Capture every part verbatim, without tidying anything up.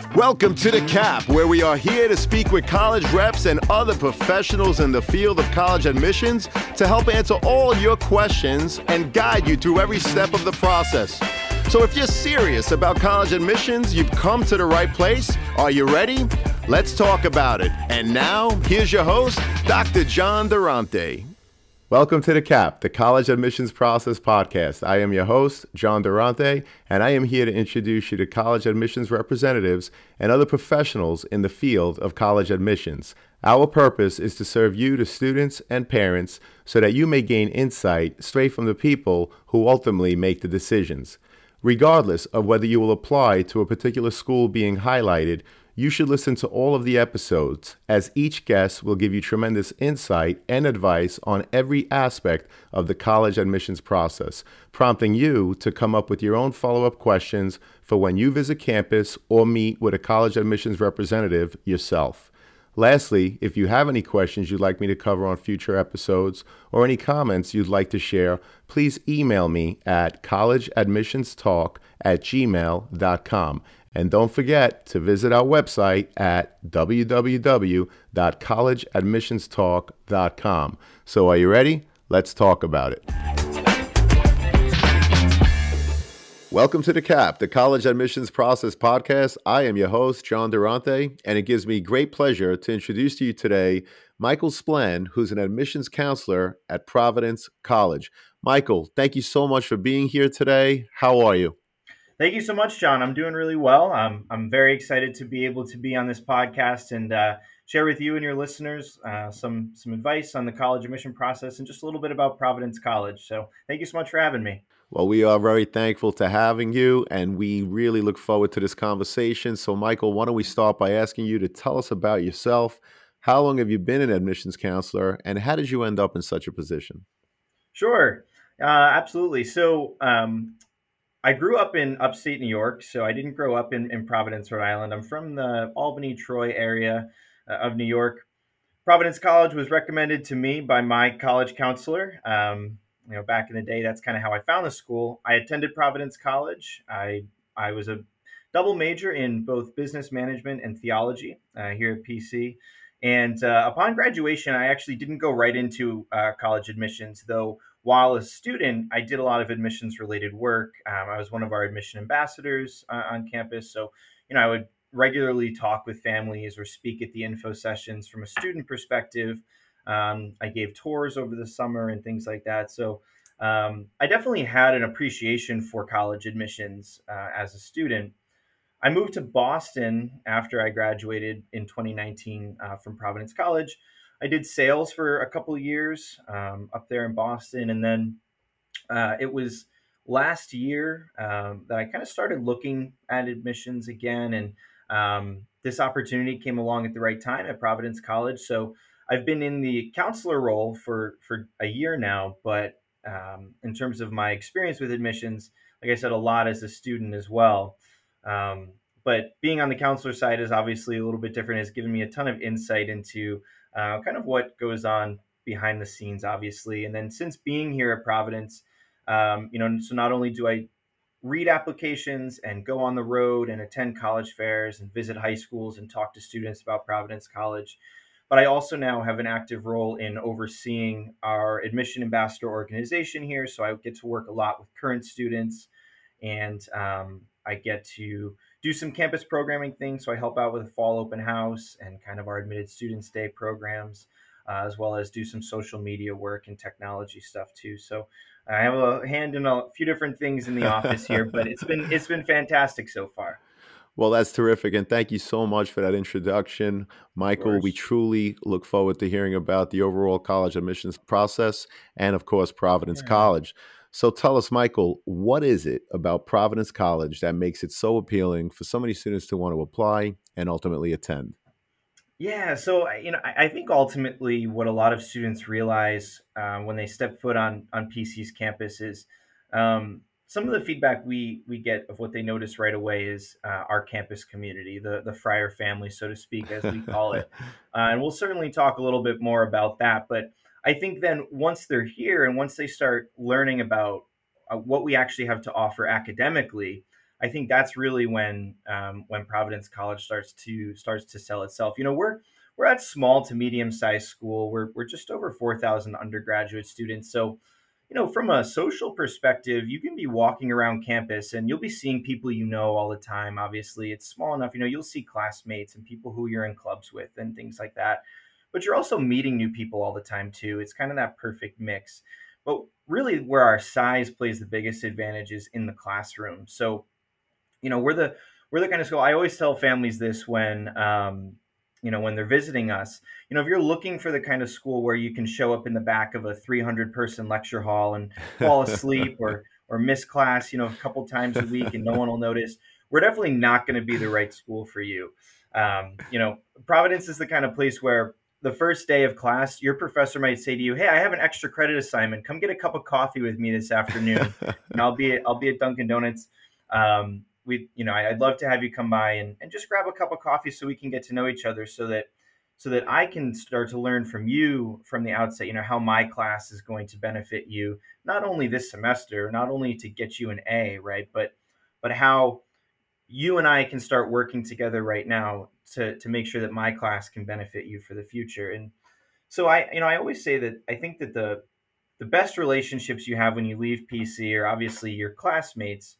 Welcome to The Cap, where we are here to speak with college reps and other professionals in the field of college admissions to help answer all your questions and guide you through every step of the process. So if you're serious about college admissions, you've come to the right place. Are you ready? Let's talk about it. And now, here's your host, Doctor John Durante. Welcome to The Cap, the College Admissions Process Podcast. I am your host, John Durante, and I am here to introduce you to college admissions representatives and other professionals in the field of college admissions. Our purpose is to serve you, the students and parents, so that you may gain insight straight from the people who ultimately make the decisions. Regardless of whether you will apply to a particular school being highlighted, you should listen to all of the episodes, as each guest will give you tremendous insight and advice on every aspect of the college admissions process, prompting you to come up with your own follow-up questions for when you visit campus or meet with a college admissions representative yourself. Lastly, if you have any questions you'd like me to cover on future episodes or any comments you'd like to share, please email me at collegeadmissionstalk at gmail dot com. And don't forget to visit our website at w w w dot college admissions talk dot com. So are you ready? Let's talk about it. Welcome to The Cap, the College Admissions Process Podcast. I am your host, John Durante, and it gives me great pleasure to introduce to you today Michael Splann, who's an admissions counselor at Providence College. Michael, thank you so much for being here today. How are you? Thank you so much, John. I'm doing really well. Um, I'm very excited to be able to be on this podcast and uh, share with you and your listeners uh, some some advice on the college admission process and just a little bit about Providence College. So thank you so much for having me. Well, we are very thankful to having you, and we really look forward to this conversation. So, Michael, why don't we start by asking you to tell us about yourself? How long have you been an admissions counselor, and how did you end up in such a position? Sure. Uh, absolutely. So um, I grew up in upstate New York, so I didn't grow up in, in Providence, Rhode Island. I'm from the Albany, Troy area uh, of New York. Providence College was recommended to me by my college counselor. Um, you know, back in the day, that's kind of how I found the school. I attended Providence College. I I was a double major in both business management and theology uh, here at P C. And uh, upon graduation, I actually didn't go right into uh, college admissions, though. While a student, I did a lot of admissions related work. Um, I was one of our admission ambassadors uh, on campus. So, you know, I would regularly talk with families or speak at the info sessions from a student perspective. Um, I gave tours over the summer and things like that. So um, I definitely had an appreciation for college admissions uh, as a student. I moved to Boston after I graduated in twenty nineteen uh, from Providence College. I did sales for a couple of years um, up there in Boston. And then uh, it was last year um, that I kind of started looking at admissions again. And um, this opportunity came along at the right time at Providence College. So I've been in the counselor role for, for a year now. But um, in terms of my experience with admissions, like I said, a lot as a student as well. Um, but being on the counselor side is obviously a little bit different. It's given me a ton of insight into uh, kind of what goes on behind the scenes, obviously. And then since being here at Providence, um, you know, so not only do I read applications and go on the road and attend college fairs and visit high schools and talk to students about Providence College, but I also now have an active role in overseeing our admission ambassador organization here. So I get to work a lot with current students, and um, I get to do some campus programming things. So I help out with a fall open house and kind of our admitted students day programs, uh, as well as do some social media work and technology stuff too. So I have a hand in a few different things in the office here, but it's been it's been fantastic so far. Well, that's terrific, and thank you so much for that introduction, Of Michael. We course. truly look forward to hearing about the overall college admissions process and, of course, Providence Yeah. College. So tell us, Michael, what is it about Providence College that makes it so appealing for so many students to want to apply and ultimately attend? Yeah, so I- you know, I I think ultimately what a lot of students realize uh, when they step foot on on P C's campus is um, some of the feedback we we get of what they notice right away is uh, our campus community, the the Friar family, so to speak, as we call it, uh, and we'll certainly talk a little bit more about that. But I think then once they're here and once they start learning about uh, what we actually have to offer academically, I think that's really when um, when Providence College starts to starts to sell itself. You know, we're we're at small to medium sized school. We're we're just over four thousand undergraduate students. So, you know, from a social perspective, you can be walking around campus and you'll be seeing people you know all the time. Obviously, it's small enough. You know, you'll see classmates and people who you're in clubs with and things like that. But you're also meeting new people all the time too. It's kind of that perfect mix. But really, where our size plays the biggest advantage is in the classroom. So, you know, we're the we're the kind of school. I always tell families this when um, you know, when they're visiting us. You know, if you're looking for the kind of school where you can show up in the back of a three hundred person lecture hall and fall asleep or or miss class, you know, a couple times a week and no one will notice, we're definitely not going to be the right school for you. Um, you know, Providence is the kind of place where the first day of class, your professor might say to you, "Hey, I have an extra credit assignment. Come get a cup of coffee with me this afternoon, and I'll be at, I'll be at Dunkin' Donuts. Um, we, you know, I- I'd love to have you come by and, and just grab a cup of coffee so we can get to know each other, so that so that I can start to learn from you from the outset. You know, how my class is going to benefit you, not only this semester, not only to get you an A, right, but but how you and I can start working together right now to to make sure that my class can benefit you for the future." And so I, you know, I always say that I think that the the best relationships you have when you leave P C are obviously your classmates,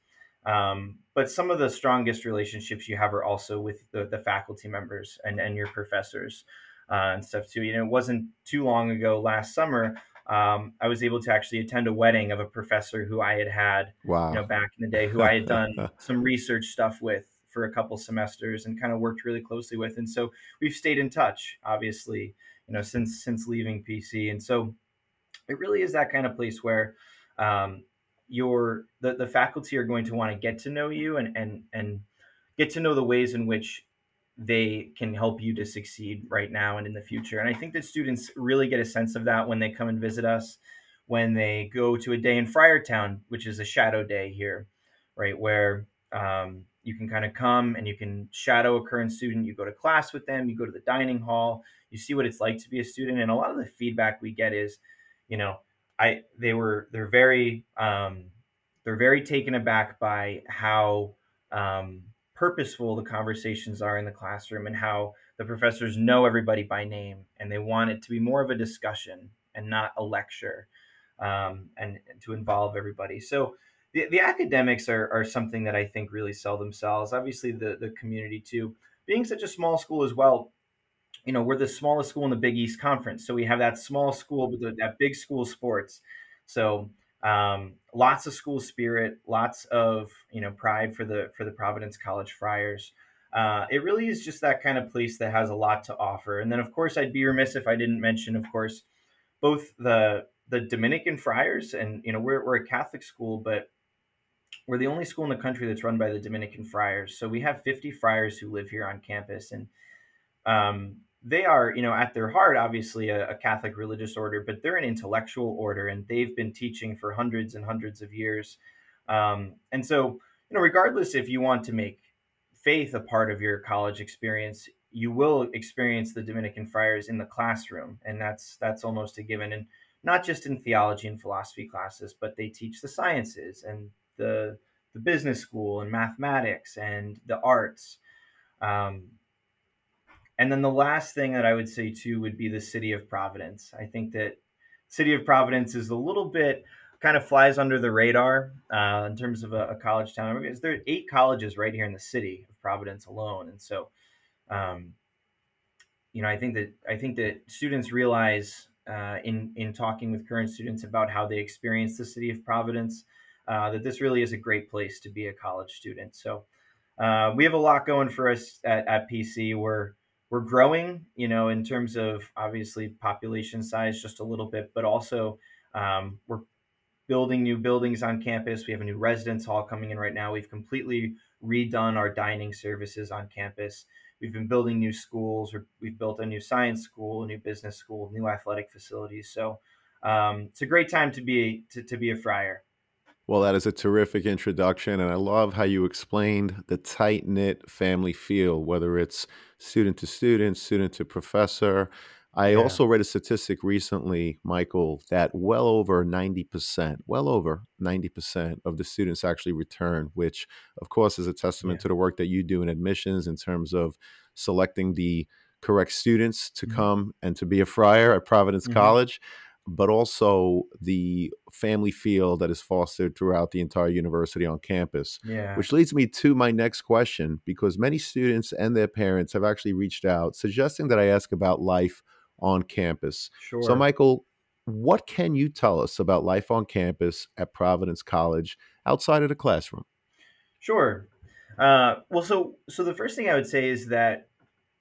um, but some of the strongest relationships you have are also with the, the faculty members and, and your professors uh, and stuff too. You know, it wasn't too long ago, last summer, um, I was able to actually attend a wedding of a professor who I had had, you Wow. know, back in the day, who I had done some research stuff with for a couple semesters and kind of worked really closely with. And so we've stayed in touch, obviously, you know, since since leaving P C. And so it really is that kind of place where um, your the, the faculty are going to want to get to know you and and and get to know the ways in which they can help you to succeed right now and in the future. And I think that students really get a sense of that when they come and visit us, when they go to a day in Friartown, which is a shadow day here, right, where um, you can kind of come and you can shadow a current student. You go to class with them, you go to the dining hall, you see what it's like to be a student. And a lot of the feedback we get is, you know, I they were they're very um, they're very taken aback by how um, purposeful the conversations are in the classroom and how the professors know everybody by name and they want it to be more of a discussion and not a lecture, um, and, and to involve everybody. So the, the academics are, are something that I think really sell themselves. Obviously, the, the community too. Being such a small school as well, you know, we're the smallest school in the Big East Conference, so we have that small school, but that big school sports. So um, lots of school spirit, lots of, you know, pride for the for the Providence College Friars. Uh, it really is just that kind of place that has a lot to offer. And then, of course, I'd be remiss if I didn't mention, of course, both the the Dominican Friars, and you know, we're we're a Catholic school, but we're the only school in the country that's run by the Dominican Friars. So we have fifty friars who live here on campus, and um, they are, you know, at their heart, obviously a, a Catholic religious order, but they're an intellectual order, and they've been teaching for hundreds and hundreds of years. Um, and so, you know, regardless if you want to make faith a part of your college experience, you will experience the Dominican friars in the classroom, and that's that's almost a given. And not just in theology and philosophy classes, but they teach the sciences and the the business school and mathematics and the arts. Um, and then the last thing that I would say too would be the city of Providence. I think that city of Providence is a little bit kind of flies under the radar uh, in terms of a, a college town. Because there are eight colleges right here in the city of Providence alone, and so um, you know, I think that I think that students realize uh, in in talking with current students about how they experience the city of Providence, uh, that this really is a great place to be a college student. So uh, we have a lot going for us at, at P C. We're we're growing, you know, in terms of obviously population size just a little bit, but also um, we're building new buildings on campus. We have a new residence hall coming in right now. We've completely redone our dining services on campus. We've been building new schools. We've built a new science school, a new business school, new athletic facilities. So um, it's a great time to be to, to be a friar. Well, that is a terrific introduction, and I love how you explained the tight knit family feel, whether it's student to student, student to professor. I Yeah. also read a statistic recently, Michael, that well over ninety percent, well over ninety percent of the students actually return, which of course is a testament Yeah. to the work that you do in admissions in terms of selecting the correct students to Hmm. come and to be a friar at Providence Hmm. College, but also the family feel that is fostered throughout the entire university on campus. Yeah. Which leads me to my next question, because many students and their parents have actually reached out suggesting that I ask about life on campus. So, Sure. Michael, what can you tell us about life on campus at Providence College outside of the classroom? Sure. Uh, well, so so the first thing I would say is that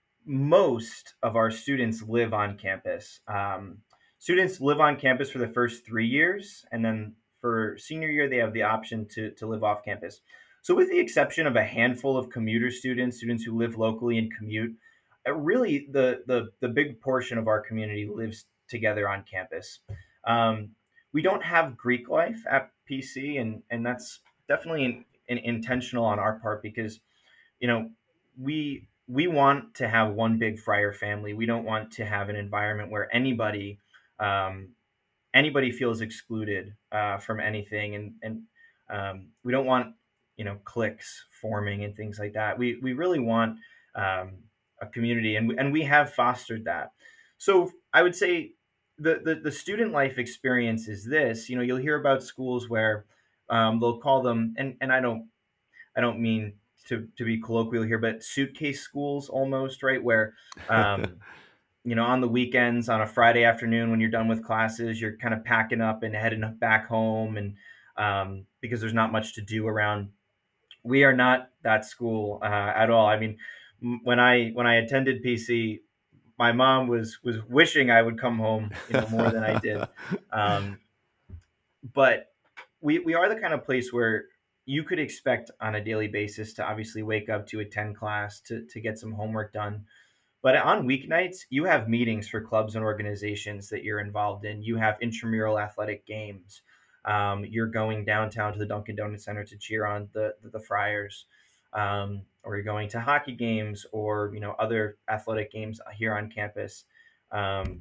most of our students live on campus. Um, students live on campus for the first three years, and then for senior year, they have the option to, to live off campus. So, with the exception of a handful of commuter students, students who live locally and commute, uh, really the, the, the big portion of our community lives together on campus. Um, we don't have Greek life at P C, and, and that's definitely an, an intentional on our part because you know we we want to have one big friar family. We don't want to have an environment where anybody um, anybody feels excluded uh, from anything, and and um, we don't want you know cliques forming and things like that. We we really want um, a community, and we, and we have fostered that. So I would say the, the the student life experience is this. You know, you'll hear about schools where um, they'll call them, and and I don't I don't mean to to be colloquial here, but suitcase schools almost, right? Where um, you know, on the weekends, on a Friday afternoon when you're done with classes, you're kind of packing up and heading back home, and um, because there's not much to do around. We are not that school uh, at all. I mean, m- when I when I attended P C, my mom was was wishing I would come home, you know, more than I did. Um, but we we are the kind of place where you could expect on a daily basis to obviously wake up to attend class to to get some homework done, but on weeknights you have meetings for clubs and organizations that you're involved in. You have intramural athletic games. Um, you're going downtown to the Dunkin' Donuts Center to cheer on the the, the Friars, um, or you're going to hockey games or you know other athletic games here on campus. um,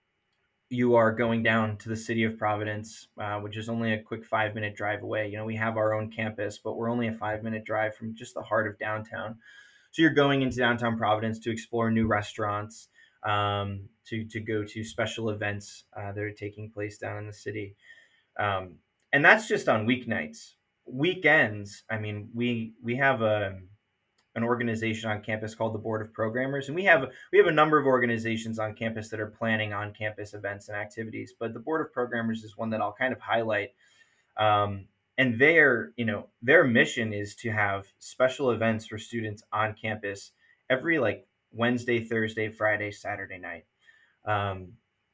you are going down to the city of Providence, uh, which is only a quick five minute drive away. You know, we have our own campus, but we're only a five minute drive from just the heart of downtown. So you're going into downtown Providence to explore new restaurants, um, to to go to special events uh, that are taking place down in the city, um, and that's just on weeknights. Weekends, I mean, we we have a an organization on campus called the Board of Programmers, and we have we have a number of organizations on campus that are planning on campus events and activities. But the Board of Programmers is one that I'll kind of highlight. Um, and their you know their mission is to have special events for students on campus every like Wednesday, Thursday, Friday, Saturday night. Um,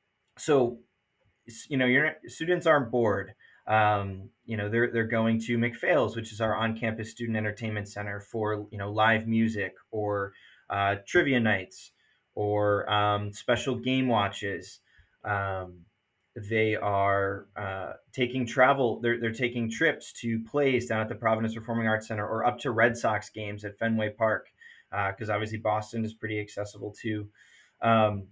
so you know your students aren't bored. Um, you know they're they're going to McPhail's, which is our on-campus student entertainment center, for you know live music or uh, trivia nights or um, special game watches. Um, they are uh, taking travel. They're they're taking trips to plays down at the Providence Performing Arts Center or up to Red Sox games at Fenway Park, because uh, obviously Boston is pretty accessible too. Um,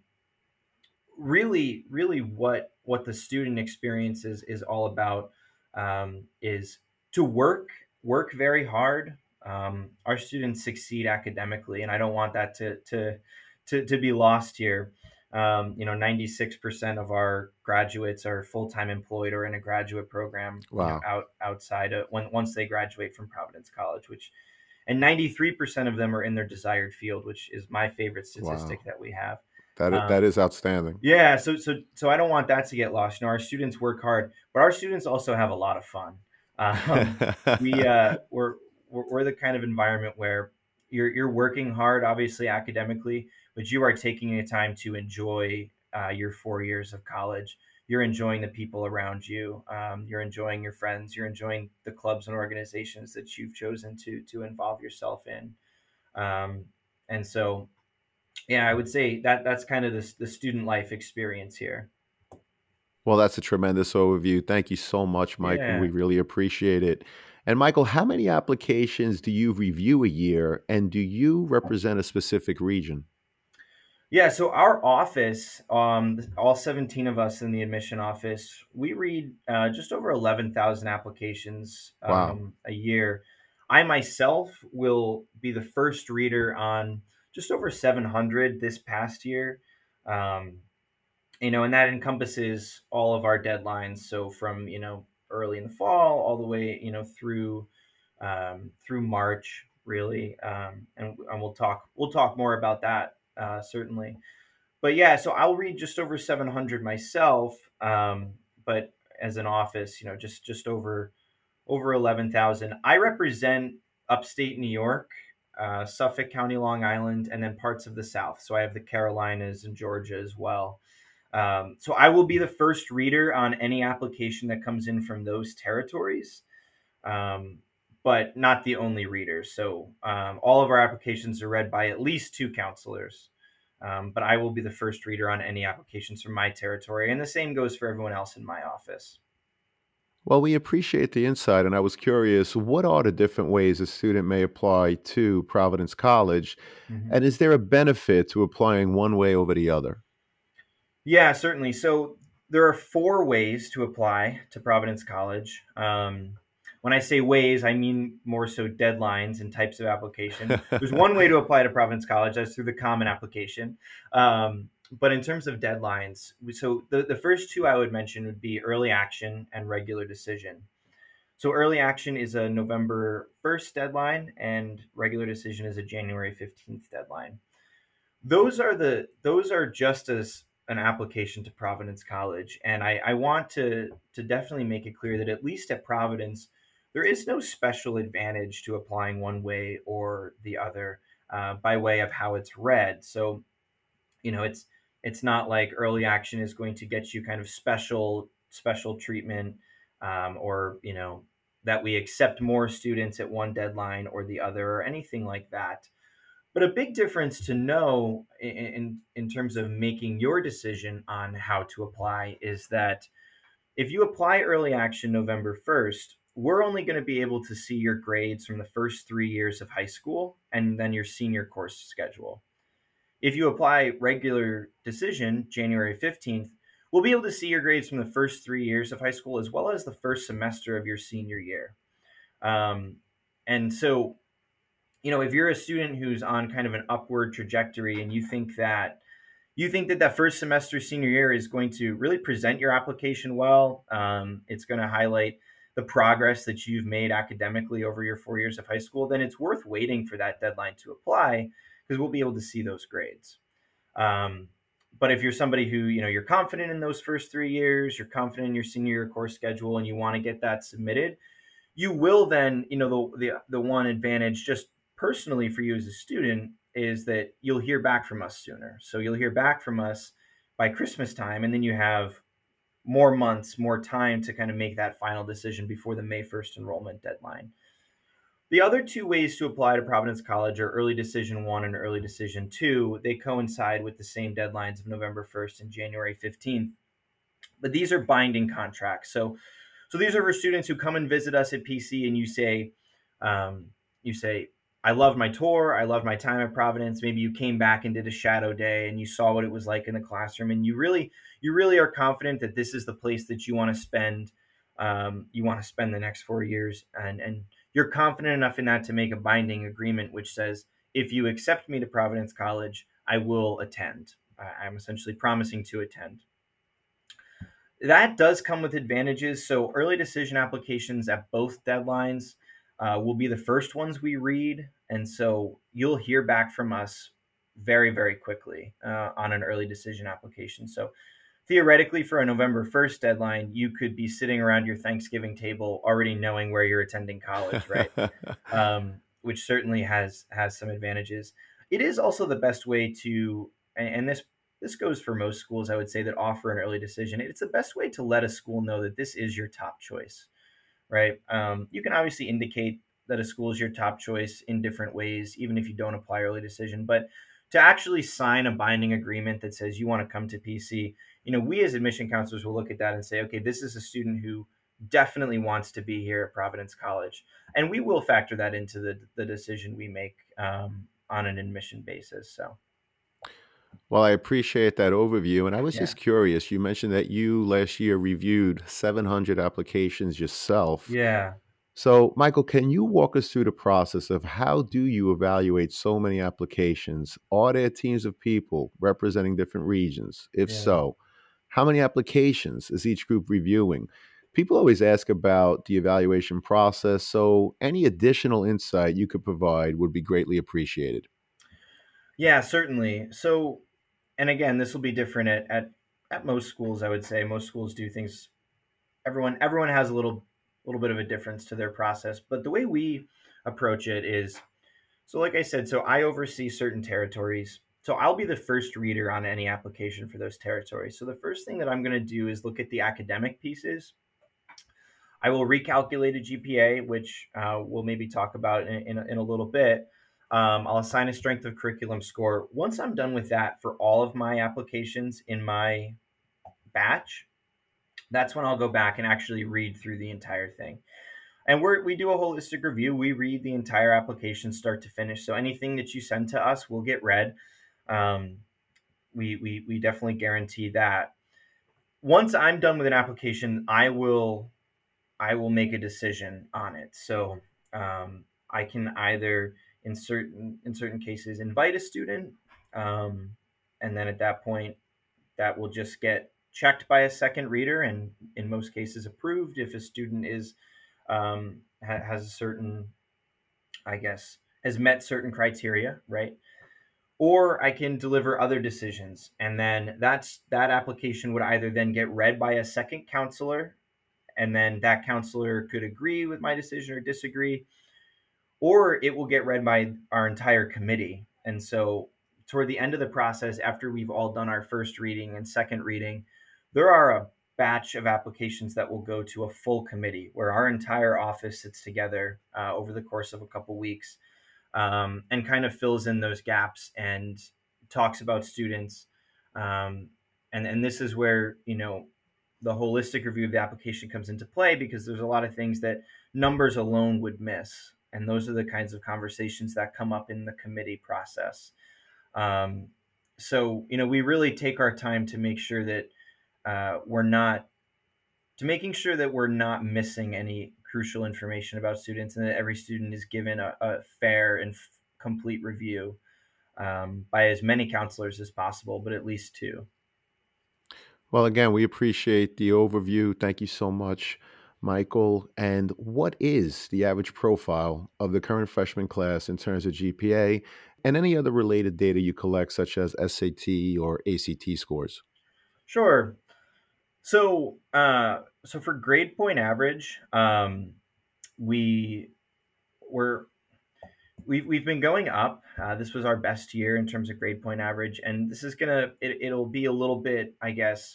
really really what what the student experience is is all about, um, is to work work very hard. Um, our students succeed academically, and I don't want that to to to, to be lost here. Um, you know, ninety-six percent of our graduates are full-time employed or in a graduate program, you know, Wow. out outside of when once they graduate from Providence College, which and ninety-three percent of them are in their desired field, which is my favorite Wow. statistic that we have. That is, that Um, is outstanding. yeah, so so so I don't want that to get lost. You know, our students work hard, but our students also have a lot of fun. Um, we uh, we're, we're we're the kind of environment where you're you're working hard, obviously academically, but you are taking the time to enjoy uh, your four years of college. You're enjoying the people around you. Um, you're enjoying your friends. You're enjoying the clubs and organizations that you've chosen to to involve yourself in. Um, and so yeah, I would say that that's kind of the the student life experience here. Well, that's a tremendous overview. Thank you so much, Michael. Yeah. We really appreciate it. And Michael, how many applications do you review a year, and do you represent a specific region? Yeah, so our office, um, all seventeen of us in the admission office, we read uh, just over eleven thousand applications Wow. um, a year. I myself will be the first reader on just over seven hundred this past year. Um, you know, and that encompasses all of our deadlines. So from, you know, early in the fall all the way, you know, through um, through March, really. Um, and, and we'll talk we'll talk more about that uh, certainly. But yeah, so I'll read just over seven hundred myself, um, but as an office, you know, just just over over eleven thousand. I represent upstate New York, uh, Suffolk County, Long Island, and then parts of the South. So I have the Carolinas and Georgia as well. Um, so I will be the first reader on any application that comes in from those territories, um, but not the only reader. So um, all of our applications are read by at least two counselors. Um, but I will be the first reader on any applications from my territory, and the same goes for everyone else in my office. Well, we appreciate the insight, and I was curious, what are the different ways a student may apply to Providence College? Mhm. And is there a benefit to applying one way over the other? Yeah, certainly. So there are four ways to apply to Providence College. Um, when I say ways, I mean more so deadlines and types of application. There's one way to apply to Providence College, that's through the common application. Um, but in terms of deadlines, so the, the first two I would mention would be early action and regular decision. So early action is a November first deadline, and regular decision is a January fifteenth deadline. Those are the those are just as an application to Providence College, and I, I want to to definitely make it clear that at least at Providence, there is no special advantage to applying one way or the other uh, by way of how it's read. So you know, it's it's not like early action is going to get you kind of special special treatment, um, or you know that we accept more students at one deadline or the other or anything like that. But a big difference to know in, in in terms of making your decision on how to apply is that if you apply early action November first, we're only going to be able to see your grades from the first three years of high school and then your senior course schedule. If you apply regular decision January fifteenth, we'll be able to see your grades from the first three years of high school as well as the first semester of your senior year. Um, and so you know, if you're a student who's on kind of an upward trajectory and you think that you think that that first semester senior year is going to really present your application well, um, it's going to highlight the progress that you've made academically over your four years of high school, then it's worth waiting for that deadline to apply because we'll be able to see those grades. Um, but if you're somebody who, you know, you're confident in those first three years, you're confident in your senior year course schedule, and you want to get that submitted, you will then, you know, the the the one advantage just personally for you as a student is that you'll hear back from us sooner. So you'll hear back from us by Christmas time, and then you have more months, more time to kind of make that final decision before the May first enrollment deadline. The other two ways to apply to Providence College are early decision one and early decision two. They coincide with the same deadlines of November first and January fifteenth, but these are binding contracts. So so these are for students who come and visit us at P C, and you say, um, you say, I loved my tour. I loved my time at Providence. Maybe you came back and did a shadow day and you saw what it was like in the classroom, and you really, you really are confident that this is the place that you want to spend. Um, you want to spend the next four years, and and you're confident enough in that to make a binding agreement, which says, if you accept me to Providence College, I will attend. I- I'm essentially promising to attend. That does come with advantages. So early decision applications at both deadlines uh, will be the first ones we read, and so you'll hear back from us very, very quickly uh, on an early decision application. So theoretically, for a November first deadline, you could be sitting around your Thanksgiving table already knowing where you're attending college, right? Um, which certainly has has some advantages. It is also the best way to, and, and this this goes for most schools, I would say, that offer an early decision. It's the best way to let a school know that this is your top choice, right? Um, you can obviously indicate that a school is your top choice in different ways, even if you don't apply early decision. But to actually sign a binding agreement that says you want to come to P C, you know, we as admission counselors will look at that and say, okay, this is a student who definitely wants to be here at Providence College, and we will factor that into the the decision we make um, on an admission basis. So. Well, I appreciate that overview. And I was Yeah. just curious, you mentioned that you last year reviewed seven hundred applications yourself. Yeah. So, Michael, can you walk us through the process of how do you evaluate so many applications? Are there teams of people representing different regions? If Yeah. so, how many applications is each group reviewing? People always ask about the evaluation process, so any additional insight you could provide would be greatly appreciated. Yeah, certainly. So, and again, this will be different at, at at most schools. I would say most schools do things. Everyone everyone has a little little bit of a difference to their process, but the way we approach it is so. Like I said, so I oversee certain territories. So I'll be the first reader on any application for those territories. So the first thing that I'm going to do is look at the academic pieces. I will recalculate a G P A, which uh, we'll maybe talk about in, in, a, in a little bit. Um, I'll assign a strength of curriculum score. Once I'm done with that for all of my applications in my batch, that's when I'll go back and actually read through the entire thing. And we're, we do a holistic review. We read the entire application start to finish. So anything that you send to us will get read. Um, we, we, we definitely guarantee that. Once I'm done with an application, I will I will make a decision on it. So um, I can either in certain in certain cases invite a student, um, and then at that point that will just get checked by a second reader, and in most cases approved if a student is um, ha- has a certain, I guess, has met certain criteria, right? Or I can deliver other decisions, and then that's that application would either then get read by a second counselor, and then that counselor could agree with my decision or disagree, or it will get read by our entire committee. And so, toward the end of the process, after we've all done our first reading and second reading, there are a batch of applications that will go to a full committee where our entire office sits together uh, over the course of a couple weeks, um, and kind of fills in those gaps and talks about students. Um, and and this is where, you know, the holistic review of the application comes into play, because there's a lot of things that numbers alone would miss, and those are the kinds of conversations that come up in the committee process. Um, so you know, we really take our time to make sure that uh, we're not to making sure that we're not missing any crucial information about students, and that every student is given a, a fair and f- complete review um, by as many counselors as possible, but at least two. Well, again, we appreciate the overview. Thank you so much, Michael. And what is the average profile of the current freshman class in terms of G P A and any other related data you collect, such as S A T or A C T scores? Sure. So, uh, so for grade point average, um, we were we've we've been going up. Uh, this was our best year in terms of grade point average, and this is gonna it, it'll be a little bit, I guess,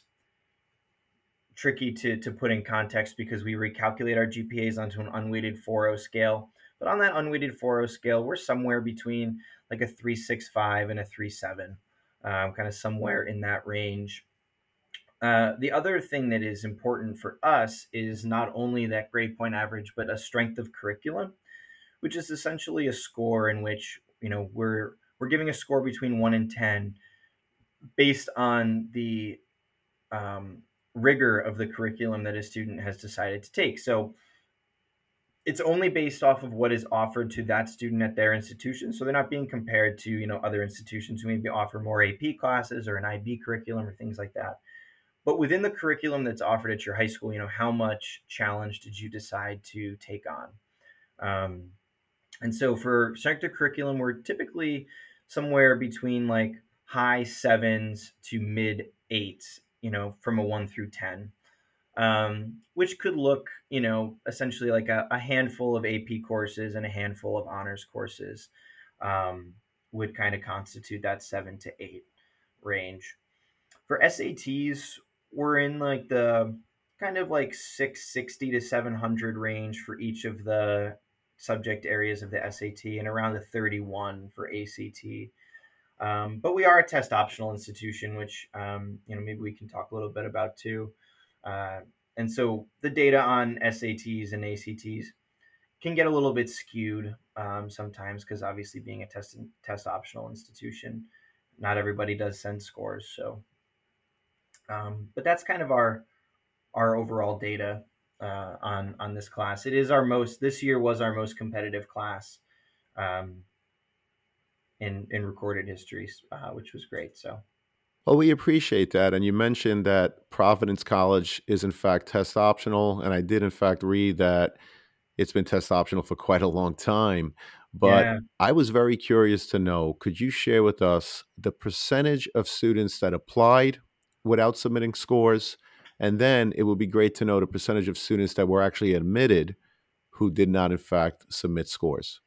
tricky to to put in context, because we recalculate our G P As onto an unweighted four oh scale. But on that unweighted four oh scale, we're somewhere between like a three point six five and a three point seven, um, kind of somewhere in that range. Uh, the other thing that is important for us is not only that grade point average, but a strength of curriculum, which is essentially a score in which, you know, we're we're giving a score between one and ten based on the um, rigor of the curriculum that a student has decided to take. So it's only based off of what is offered to that student at their institution. So they're not being compared to, you know, other institutions who maybe offer more A P classes or an I B curriculum or things like that. But within the curriculum that's offered at your high school, you know, how much challenge did you decide to take on? Um, and so for strength of curriculum, we're typically somewhere between like high sevens to mid eights, you know, from a one through ten, um, which could look, you know, essentially like a, a handful of A P courses and a handful of honors courses, um, would kind of constitute that seven to eight range. For S A Ts, we're in like the kind of like six sixty to seven hundred range for each of the subject areas of the S A T, and around the thirty-one for A C T. Um, but we are a test optional institution, which, um, you know, maybe we can talk a little bit about too. Uh, and so the data on S A Ts and A C Ts can get a little bit skewed um, sometimes, because obviously being a test test optional institution, not everybody does send scores. So, um, but that's kind of our our overall data uh, on on this class. It is our most this year was our most competitive class um, in in recorded histories, uh, which was great. So Well, we appreciate that. And you mentioned that Providence College is, in fact, test optional. And I did, in fact, read that it's been test optional for quite a long time. But yeah, I was very curious to know, could you share with us the percentage of students that applied without submitting scores? And then it would be great to know the percentage of students that were actually admitted who did not, in fact, submit scores.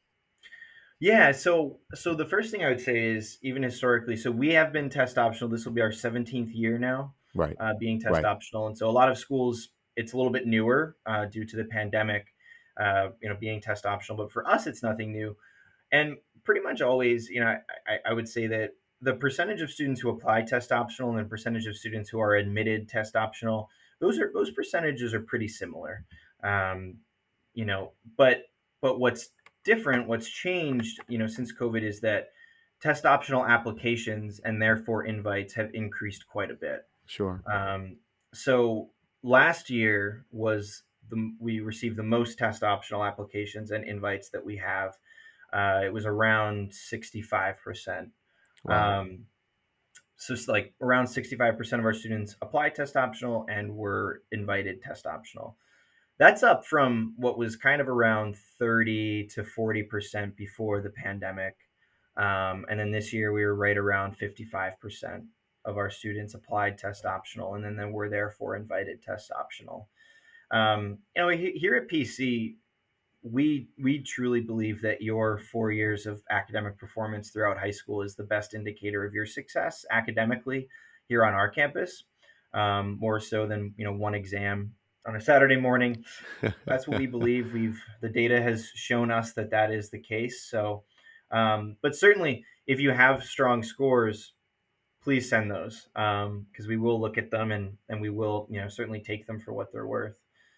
yeah. So so the first thing I would say is even historically, so we have been test optional. This will be our seventeenth year now, Right. uh, being test Right. optional, and so a lot of schools it's a little bit newer uh, due to the pandemic, uh, you know, being test optional. But for us, it's nothing new. And pretty much always, you know, I, I would say that the percentage of students who apply test optional and the percentage of students who are admitted test optional, those are those percentages are pretty similar. Um, you know, but but what's different, what's changed, you know, since COVID is that test optional applications and therefore invites have increased quite a bit. Sure. Um, so last year was the we received the most test optional applications and invites that we have. Uh, it was around sixty-five percent. Wow. Um, so it's like around sixty-five percent of our students apply test optional and were invited test optional. That's up from what was kind of around thirty to forty percent before the pandemic. Um, and then this year we were right around fifty-five percent of our students applied test optional and then they were therefore invited test optional. Um, you know, here at P C, we we truly believe that your four years of academic performance throughout high school is the best indicator of your success academically here on our campus, um, more so than you know one exam on a Saturday morning. That's what we believe. We've the data has shown us that that is the case. So, um, but certainly, if you have strong scores, please send those because um, we will look at them and and we will you know certainly take them for what they're worth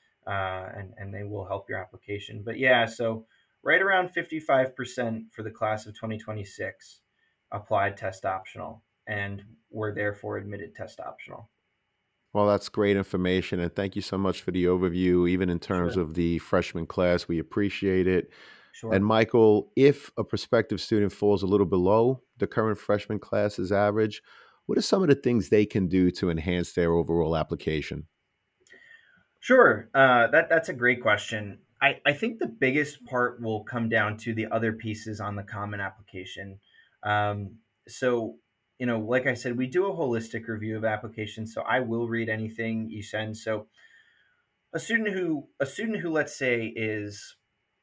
uh, and and they will help your application. But yeah, so right around fifty-five percent for the class of twenty twenty-six applied test optional and were therefore admitted test optional. Well, that's great information. And thank you so much for the overview, even in terms Sure, of the freshman class. We appreciate it. And sure. Michael, if a prospective student falls a little below the current freshman class's average, what are some of the things they can do to enhance their overall application? Sure. Uh, that that's a great question. I, I think the biggest part will come down to the other pieces on the common application. Um, so, you know, like I said, we do a holistic review of applications. So I will read anything you send. So a student who a student who let's say is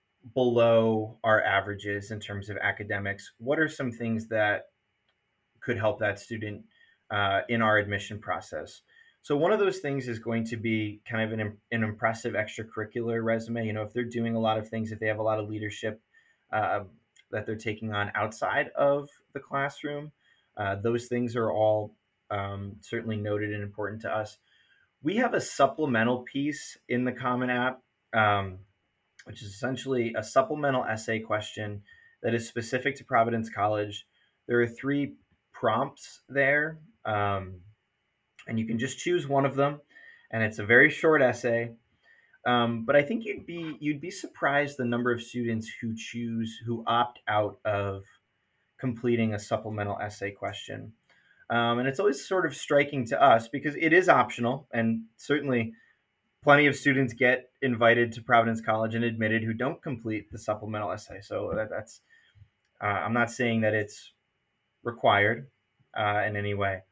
below our averages in terms of academics, what are some things that could help that student uh, in our admission process? So one of those things is going to be kind of an, an impressive extracurricular resume. You know, if they're doing a lot of things, if they have a lot of leadership uh, that they're taking on outside of the classroom, uh, those things are all um, certainly noted and important to us. We have a supplemental piece in the Common App. Um, which is essentially a supplemental essay question that is specific to Providence College. There are three prompts there, um, and you can just choose one of them, and it's a very short essay. Um, but I think you'd be you'd be surprised the number of students who choose who opt out of completing a supplemental essay question. Um, and it's always sort of striking to us because it is optional, and certainly plenty of students get invited to Providence College and admitted who don't complete the supplemental essay. So that, that's uh, I'm not saying that it's required uh, in any way,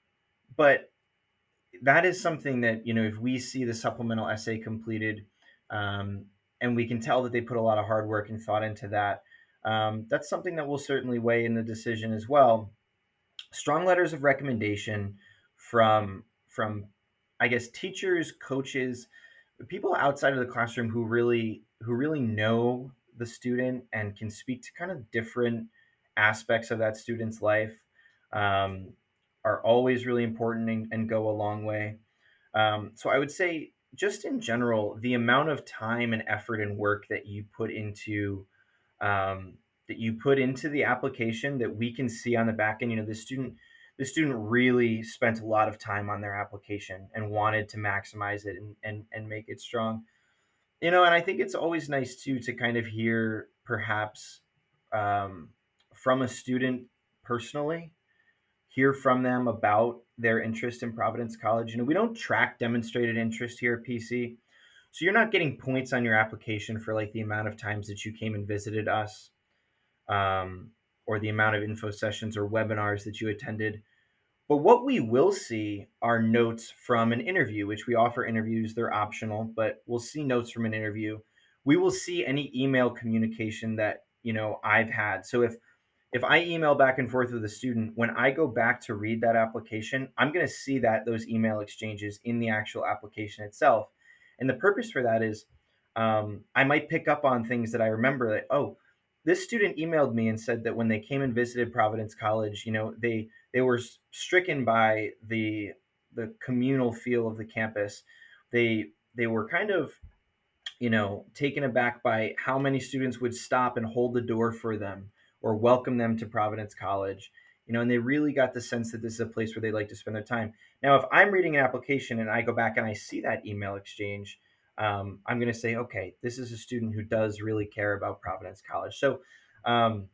but that is something that you know if we see the supplemental essay completed, um, and we can tell that they put a lot of hard work and thought into that. Um, that's something that will certainly weigh in the decision as well. Strong letters of recommendation from from I guess teachers, coaches, people outside of the classroom who really who really know the student and can speak to kind of different aspects of that student's life um, are always really important and, and go a long way. Um, so I would say just in general, the amount of time and effort and work that you put into um, that you put into the application that we can see on the back end. You know, the student the student really spent a lot of time on their application and wanted to maximize it and and, and make it strong. You know, and I think it's always nice too to kind of hear perhaps um, from a student personally, hear from them about their interest in Providence College. You know, we don't track demonstrated interest here at P C. So you're not getting points on your application for like the amount of times that you came and visited us, um, or the amount of info sessions or webinars that you attended. But what we will see are notes from an interview, which we offer interviews. They're optional, but we'll see notes from an interview. We will see any email communication that, you know, I've had. So if if I email back and forth with a student, when I go back to read that application, I'm going to see that those email exchanges in the actual application itself. And the purpose for that is um, I might pick up on things that I remember that, oh, this student emailed me and said that when they came and visited Providence College, you know, they they were stricken by the the communal feel of the campus. They they were kind of, you know, taken aback by how many students would stop and hold the door for them or welcome them to Providence College. You know, and they really got the sense that this is a place where they like to spend their time. Now, if I'm reading an application and I go back and I see that email exchange, um, I'm going to say, okay, this is a student who does really care about Providence College. So um,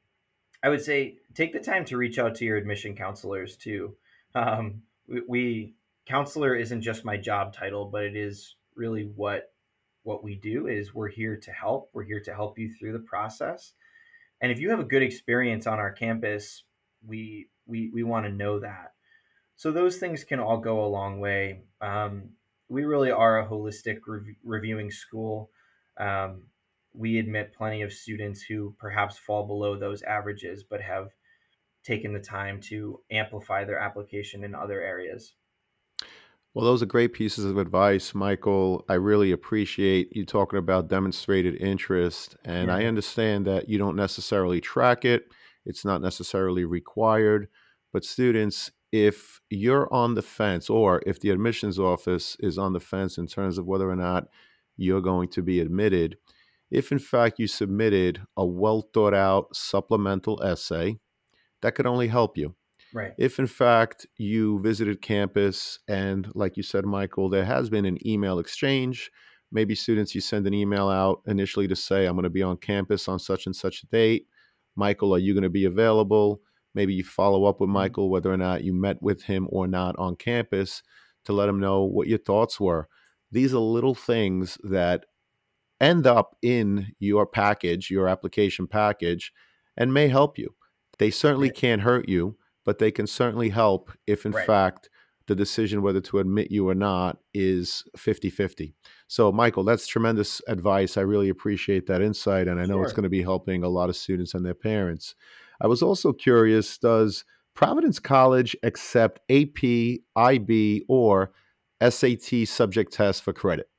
I would say take the time to reach out to your admission counselors too. Um, we, we counselor isn't just my job title, but it is really what what we do is we're here to help. We're here to help you through the process. And if you have a good experience on our campus, we we we want to know that. So those things can all go a long way. Um, we really are a holistic rev- reviewing school. Um, we admit plenty of students who perhaps fall below those averages, but have taken the time to amplify their application in other areas. Well, those are great pieces of advice, Michael. I really appreciate you talking about demonstrated interest. And I Yeah, understand that you don't necessarily track it, it's not necessarily required. But, students, if you're on the fence, or if the admissions office is on the fence in terms of whether or not you're going to be admitted, if in fact you submitted a well thought out supplemental essay, that could only help you. right. If in fact you visited campus and, like you said, Michael, there has been an email exchange, maybe students, you send an email out initially to say, I'm going to be on campus on such and such a date. Michael, are you going to be available? Maybe you follow up with Mhm. Michael, whether or not you met with him or not on campus, to let him know what your thoughts were. These are little things that end up in your package, your application package, and may help you. They certainly Right. can't hurt you, but they can certainly help if, in Right. fact, the decision whether to admit you or not is fifty-fifty. So, Michael, that's tremendous advice. I really appreciate that insight, and I know it's Sure. going to be helping a lot of students and their parents. I was also curious, does Providence College accept A P, I B, or S A T subject tests for credit?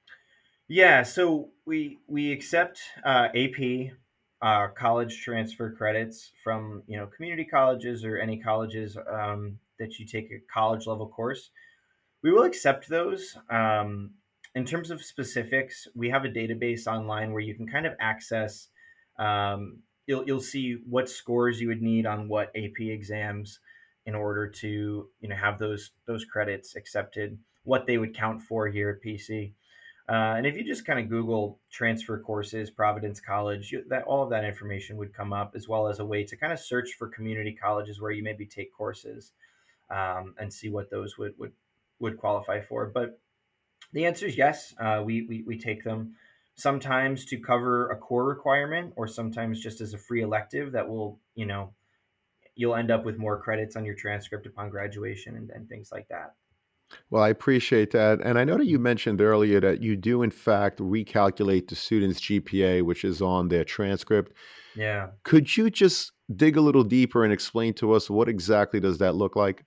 Yeah, so we we accept uh, A P, uh, college transfer credits from, you know, community colleges or any colleges um, that you take a college level course. We will accept those. Um, in terms of specifics, we have a database online where you can kind of access. Um, you'll you'll see what scores you would need on what A P exams in order to, you know, have those those credits accepted. What they would count for here at P C. Uh, and if you just kind of Google transfer courses, Providence College, you, that all of that information would come up, as well as a way to kind of search for community colleges where you maybe take courses, um, and see what those would would would qualify for. But the answer is yes. Uh, we, we we take them sometimes to cover a core requirement, or sometimes just as a free elective that will, you know, you'll end up with more credits on your transcript upon graduation, and, and things like that. Well, I appreciate that. And I know that you mentioned earlier that you do, in fact, recalculate the student's G P A, which is on their transcript. Yeah. Could you just dig a little deeper and explain to us what exactly does that look like?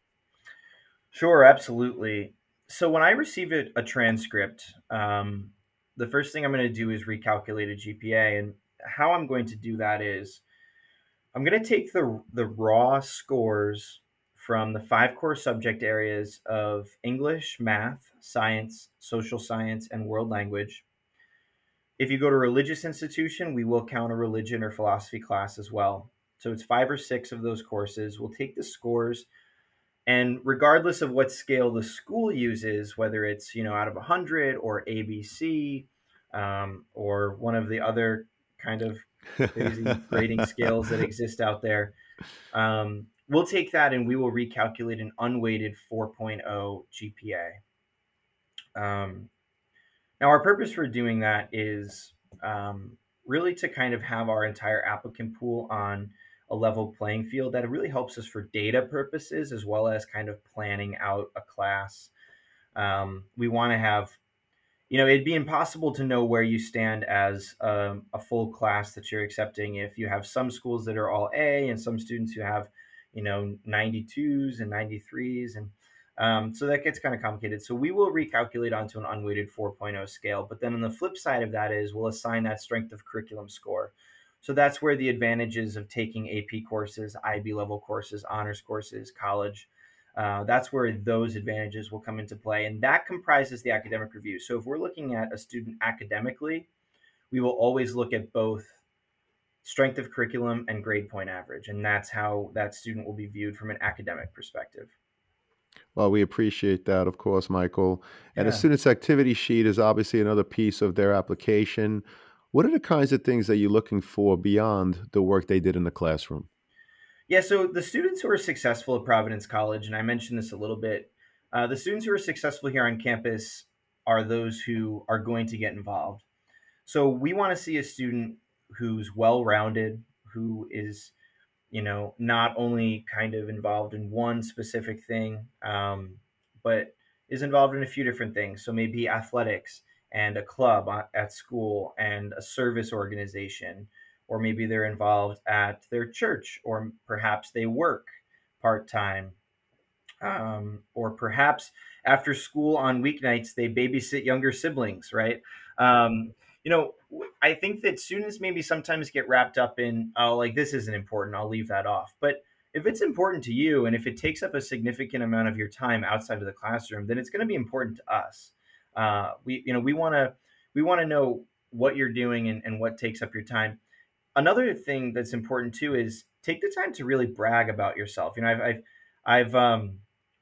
Sure, absolutely. So when I receive a, a transcript, um, the first thing I'm going to do is recalculate a G P A, and how I'm going to do that is I'm going to take the the raw scores from the five core subject areas of English, math, science, social science, and world language. If you go to a religious institution, we will count a religion or philosophy class as well. So it's five or six of those courses. We'll take the scores, and regardless of what scale the school uses, whether it's, you know, out of one hundred or A B C, um, or one of the other kind of crazy grading scales that exist out there, um, we'll take that and we will recalculate an unweighted 4.0 G P A. Um, now, our purpose for doing that is um, really to kind of have our entire applicant pool on a level playing field. That really helps us for data purposes as well as kind of planning out a class. Um, we want to have, you know, it'd be impossible to know where you stand as a, a full class that you're accepting if you have some schools that are all A and some students who have, you know, ninety-twos and ninety-threes. And um, so that gets kind of complicated. So we will recalculate onto an unweighted 4.0 scale. But then on the flip side of that is we'll assign that strength of curriculum score. So that's where the advantages of taking A P courses, I B level courses, honors courses, college, uh, that's where those advantages will come into play. And that comprises the academic review. So if we're looking at a student academically, we will always look at both strength of curriculum and grade point average. And that's how that student will be viewed from an academic perspective. Well, we appreciate that, of course, Michael. And a Yeah. student's activity sheet is obviously another piece of their application. What are the kinds of things that you're looking for beyond the work they did in the classroom? Yeah. So the students who are successful at Providence College, and I mentioned this a little bit, uh, the students who are successful here on campus are those who are going to get involved. So we want to see a student who's well rounded, who is, you know, not only kind of involved in one specific thing, um, but is involved in a few different things. So maybe athletics and a club at school and a service organization, or maybe they're involved at their church, or perhaps they work part time, um, or perhaps after school on weeknights they babysit younger siblings, right? Um, you know, I think that students maybe sometimes get wrapped up in, oh, like this isn't important, I'll leave that off. But if it's important to you and if it takes up a significant amount of your time outside of the classroom, then it's going to be important to us. Uh, we, you know, we want to we want to know what you're doing and, and what takes up your time. Another thing that's important too is take the time to really brag about yourself. You know, I've I've I've um,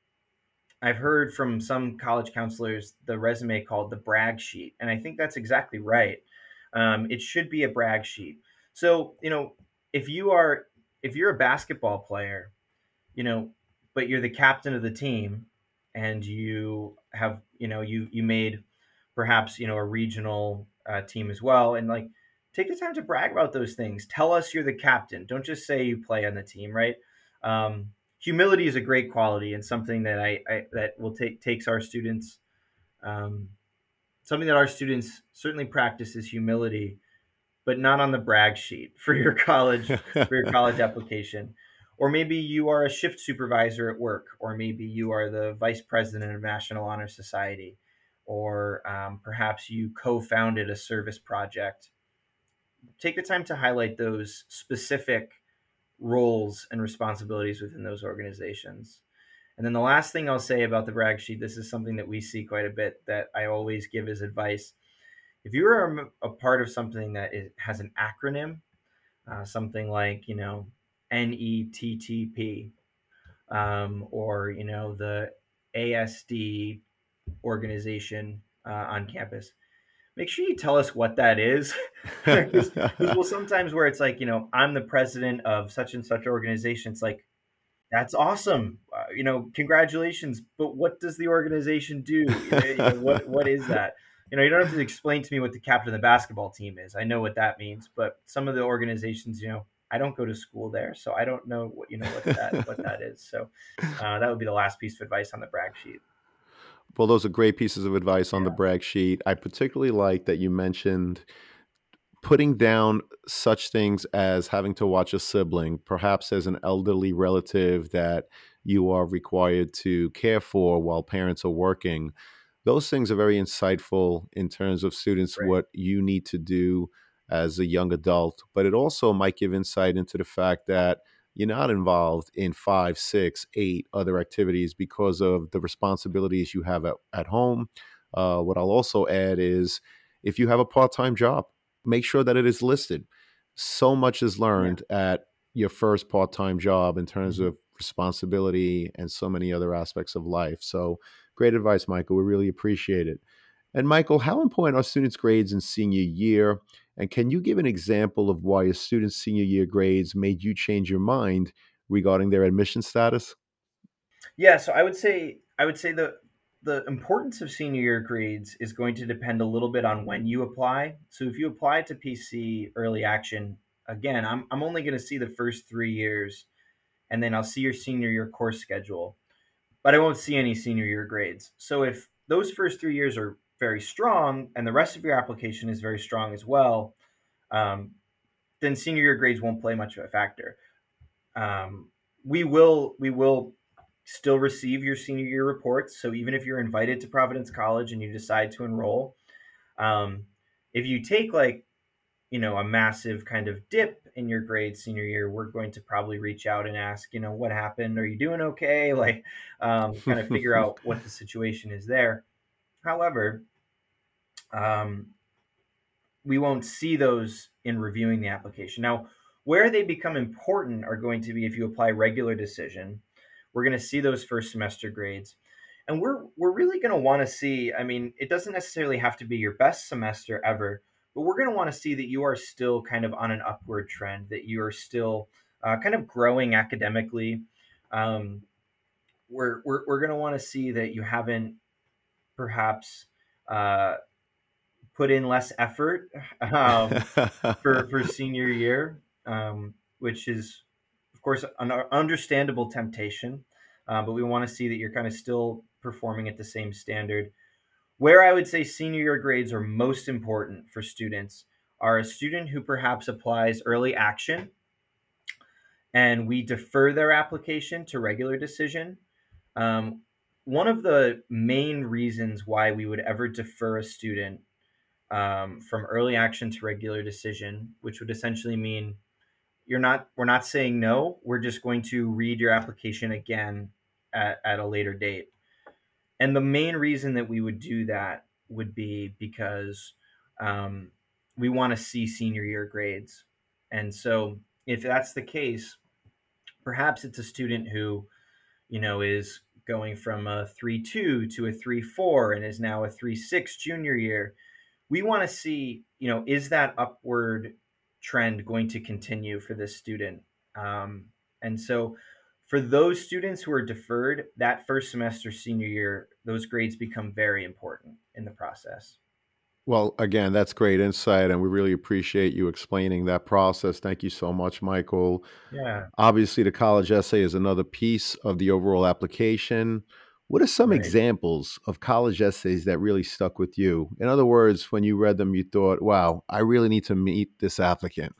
I've heard from some college counselors the resume called the brag sheet, and I think that's exactly right. Um, it should be a brag sheet. So, you know, if you are if you're a basketball player, you know, but you're the captain of the team, and you have, you know, you you made perhaps, you know, a regional uh, team as well, and like take the time to brag about those things. Tell us you're the captain. Don't just say you play on the team, right? Um, humility is a great quality and something that I, I that will take takes our students. Um, something that our students certainly practice is humility, but not on the brag sheet for your college for your college application. Or maybe you are a shift supervisor at work, or maybe you are the vice president of National Honor Society, or um, perhaps you co-founded a service project. Take the time to highlight those specific roles and responsibilities within those organizations. And then the last thing I'll say about the brag sheet, this is something that we see quite a bit that I always give as advice. If you are a, a part of something that is, has an acronym, uh, something like, you know, N E T T P, um, or, you know, the A S D organization uh, on campus, make sure you tell us what that is. Because well, sometimes where it's like, you know, I'm the president of such and such organization. It's like, that's awesome. Uh, you know, congratulations. But what does the organization do? You know, you know, what what is that? You know, you don't have to explain to me what the captain of the basketball team is. I know what that means, but some of the organizations, you know, I don't go to school there, so I don't know what you know what that what that is. So uh, that would be the last piece of advice on the brag sheet. Well, those are great pieces of advice on the Yeah, brag sheet. I particularly like that you mentioned putting down such things as having to watch a sibling, perhaps as an elderly relative that you are required to care for while parents are working. Those things are very insightful in terms of students, right. what you need to do as a young adult. But it also might give insight into the fact that you're not involved in five, six, eight other activities because of the responsibilities you have at, at home. Uh, what I'll also add is if you have a part-time job, make sure that it is listed. So much is Yeah. learned at your first part-time job in terms Mhm. of responsibility and so many other aspects of life. So great advice, Michael. We really appreciate it. And Michael, how important are students' grades in senior year? And can you give an example of why a student's senior year grades made you change your mind regarding their admission status? Yeah, so I would say I would say the the importance of senior year grades is going to depend a little bit on when you apply. So if you apply to P C early action, again, I'm I'm only going to see the first three years, and then I'll see your senior year course schedule, but I won't see any senior year grades. So if those first three years are very strong and the rest of your application is very strong as well, um, then senior year grades won't play much of a factor. Um, we will we will still receive your senior year reports. So even if you're invited to Providence College and you decide to enroll, um, if you take like you know a massive kind of dip in your grades senior year, we're going to probably reach out and ask, you know, what happened? Are you doing okay? Like, um, kind of figure out what the situation is there. However, um, we won't see those in reviewing the application. Now, where they become important are going to be if you apply regular decision. We're going to see those first semester grades. And we're we're really going to want to see, I mean, it doesn't necessarily have to be your best semester ever, but we're going to want to see that you are still kind of on an upward trend, that you are still uh, kind of growing academically. Um, we're we're, we're going to want to see that you haven't perhaps uh, put in less effort um, for for senior year, um, which is of course an understandable temptation. Uh, but we want to see that you're kind of still performing at the same standard. Where I would say senior year grades are most important for students are a student who perhaps applies early action and we defer their application to regular decision. Um, One of the main reasons why we would ever defer a student um, from early action to regular decision, which would essentially mean you're not we're not saying no, we're just going to read your application again at, at a later date. And the main reason that we would do that would be because um, we want to see senior year grades. And so if that's the case, perhaps it's a student who you know is going from a three two to a three four and is now a three six junior year. We want to see, you know, is that upward trend going to continue for this student? Um, and so for those students who are deferred, that first semester senior year, those grades become very important in the process. Well, again, that's great insight, and we really appreciate you explaining that process. Thank you so much, Michael. Yeah, Obviously, the college essay is another piece of the overall application. What are some right. examples of college essays that really stuck with you? In other words, when you read them, you thought, wow, I really need to meet this applicant.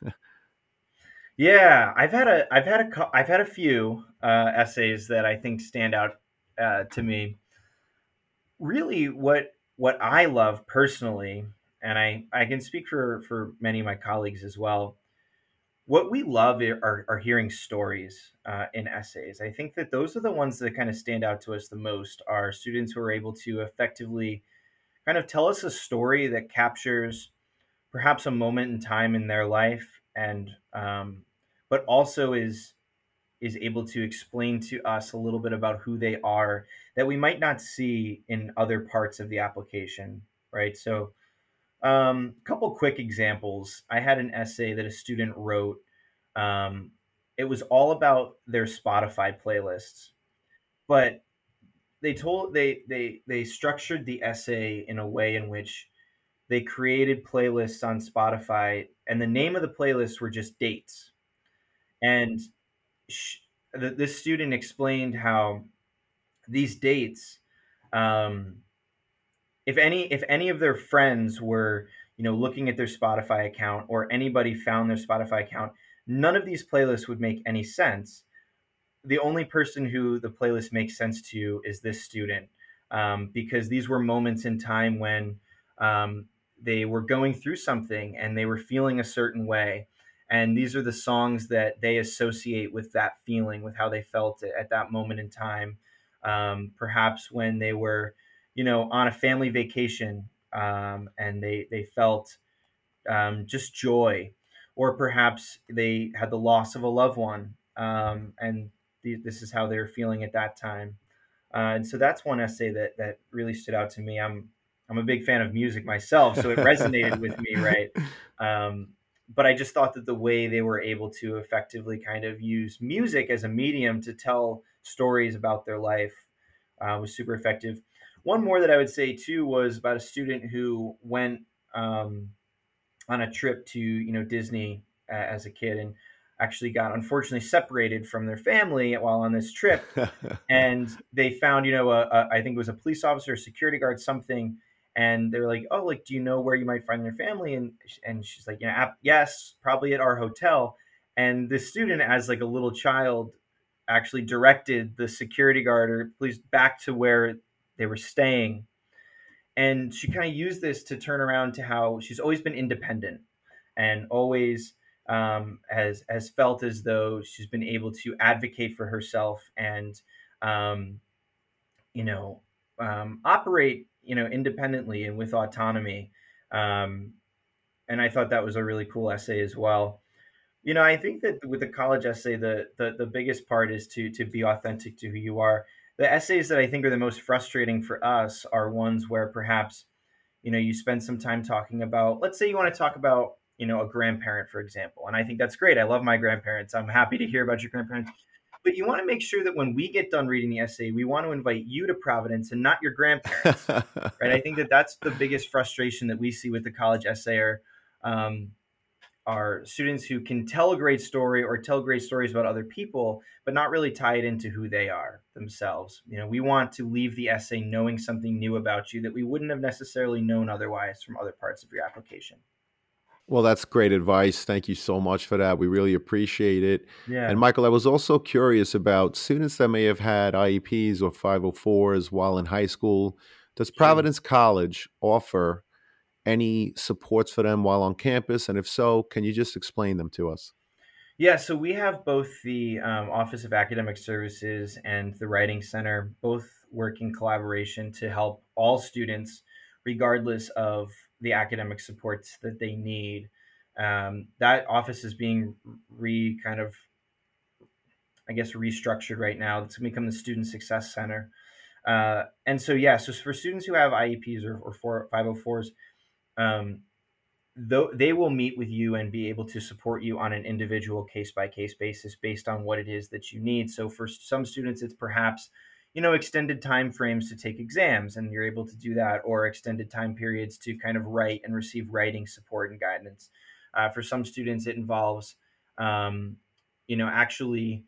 Yeah, I've had a I've had a cou- I've had a few uh, essays that I think stand out uh, to me. Really, what what I love personally, and I I can speak for for many of my colleagues as well. What we love are, are hearing stories uh, in essays. I think that those are the ones that kind of stand out to us the most. Are students who are able to effectively kind of tell us a story that captures perhaps a moment in time in their life, and um, but also is is able to explain to us a little bit about who they are that we might not see in other parts of the application, right? So um, a couple quick examples. I had an essay that a student wrote. Um, it was all about their Spotify playlists, but they told they they they structured the essay in a way in which they created playlists on Spotify, and the name of the playlists were just dates. And sh- the, this student explained how these dates, um, if any if any of their friends were you know looking at their Spotify account or anybody found their Spotify account, none of these playlists would make any sense. The only person who the playlist makes sense to is this student, um, because these were moments in time when um, they were going through something and they were feeling a certain way, and these are the songs that they associate with that feeling, with how they felt at that moment in time. Um, perhaps when they were you know on a family vacation, um, and they they felt um, just joy, or perhaps they had the loss of a loved one, um, and th- this is how they were feeling at that time. Uh, and so that's one essay that that really stood out to me. I'm I'm a big fan of music myself, so it resonated with me, right? Um, but I just thought that the way they were able to effectively kind of use music as a medium to tell stories about their life uh, was super effective. One more that I would say too was about a student who went um, on a trip to you know Disney uh, as a kid, and actually got unfortunately separated from their family while on this trip, and they found, you know, a, a, I think it was a police officer, a security guard, something, and they were like, "Oh, like, do you know where you might find your family?" And and she's like, "Yeah, yes, probably at our hotel." And the student, as like a little child, actually directed the security guard or police back to where they were staying, and she kind of used this to turn around to how she's always been independent and always um, has has felt as though she's been able to advocate for herself and um, you know, um, operate, you know, independently and with autonomy. Um, and I thought that was a really cool essay as well. You know, I think that with the college essay, the the, the biggest part is to to be authentic to who you are. The essays that I think are the most frustrating for us are ones where perhaps, you know, you spend some time talking about, let's say you want to talk about, you know, a grandparent, for example. And I think that's great. I love my grandparents. I'm happy to hear about your grandparents. But you want to make sure that when we get done reading the essay, we want to invite you to Providence and not your grandparents, right? I think that that's the biggest frustration that we see with the college essayer. Um, are students who can tell a great story or tell great stories about other people, but not really tie it into who they are themselves. You know, we want to leave the essay knowing something new about you that we wouldn't have necessarily known otherwise from other parts of your application. Well, that's great advice. Thank you so much for that. We really appreciate it. And Yeah, Michael, I was also curious about students that may have had I E Ps or five oh fours while in high school. Does sure. Providence College offer any supports for them while on campus? And if so, can you just explain them to us? Yeah, so we have both the um, Office of Academic Services and the Writing Center both work in collaboration to help all students, regardless of the academic supports that they need. Um, that office is being re kind of, I guess, restructured right now. It's going to become the Student Success Center. Uh, and so, yeah, so for students who have I E Ps or, or four, five oh fours, um, though they will meet with you and be able to support you on an individual case by case basis based on what it is that you need. So for some students, it's perhaps, you know, extended time frames to take exams, and you're able to do that, or extended time periods to kind of write and receive writing support and guidance. Uh, for some students, it involves, um, you know, actually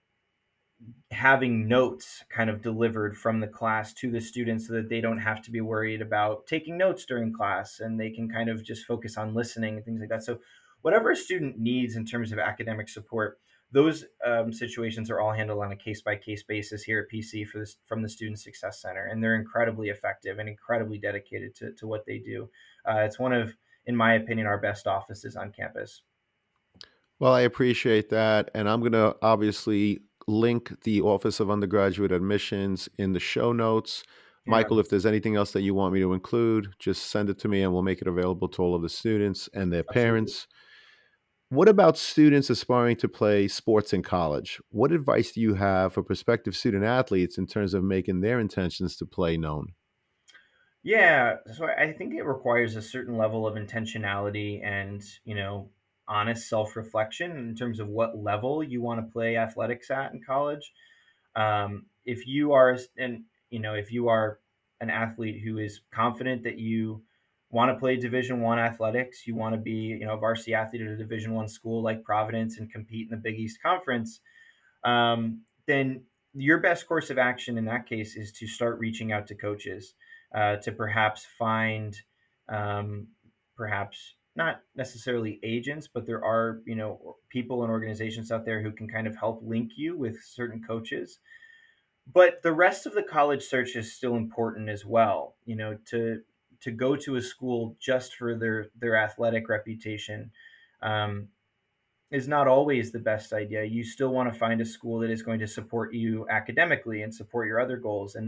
having notes kind of delivered from the class to the students so that they don't have to be worried about taking notes during class, and they can kind of just focus on listening and things like that. So whatever a student needs in terms of academic support, those um, situations are all handled on a case by case basis here at P C for this, from the Student Success Center, and they're incredibly effective and incredibly dedicated to, to what they do. Uh, it's one of, in my opinion, our best offices on campus. Well, I appreciate that. And I'm going to obviously link the Office of Undergraduate Admissions in the show notes. Yeah, Michael, if there's anything else that you want me to include, just send it to me and we'll make it available to all of the students and their absolutely. parents. What about students aspiring to play sports in college? What advice do you have for prospective student athletes in terms of making their intentions to play known? Yeah, so I I think it requires a certain level of intentionality and, you know, honest self-reflection in terms of what level you want to play athletics at in college. Um, if you are, and you know, if you are an athlete who is confident that you want to play Division One athletics, you want to be, you know, a varsity athlete at a Division One school like Providence and compete in the Big East Conference, um, then your best course of action in that case is to start reaching out to coaches uh, to perhaps find, um, perhaps not necessarily agents, but there are, you know, people and organizations out there who can kind of help link you with certain coaches. But the rest of the college search is still important as well. You know, to to go to a school just for their their athletic reputation, um, is not always the best idea. You still want to find a school that is going to support you academically and support your other goals, and